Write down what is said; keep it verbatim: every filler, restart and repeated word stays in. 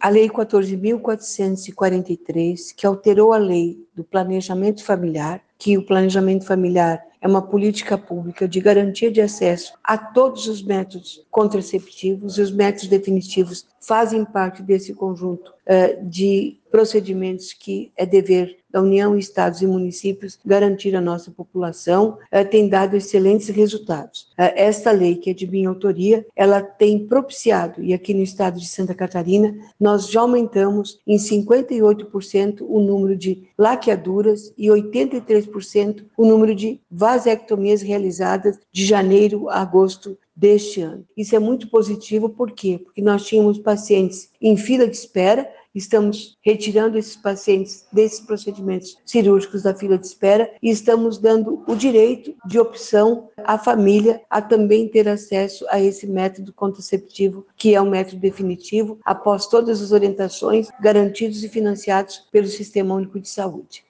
a Lei quatorze mil quatrocentos e quarenta e três, que alterou a Lei do Planejamento Familiar, que o planejamento familiar é uma política pública de garantia de acesso a todos os métodos contraceptivos, e os métodos definitivos fazem parte desse conjunto uh, de procedimentos que é dever da União, Estados e municípios garantir à nossa população, uh, tem dado excelentes resultados. Uh, esta lei, que é de minha autoria, ela tem propiciado, e aqui no estado de Santa Catarina, nós já aumentamos em cinquenta e oito por cento o número de laqueaduras e oitenta e três por cento o número de vasectomias realizadas de janeiro a agosto deste ano. Isso é muito positivo, por quê? Porque nós tínhamos pacientes em fila de espera, estamos retirando esses pacientes desses procedimentos cirúrgicos da fila de espera e estamos dando o direito de opção à família a também ter acesso a esse método contraceptivo, que é um método definitivo, após todas as orientações garantidos e financiados pelo Sistema Único de Saúde.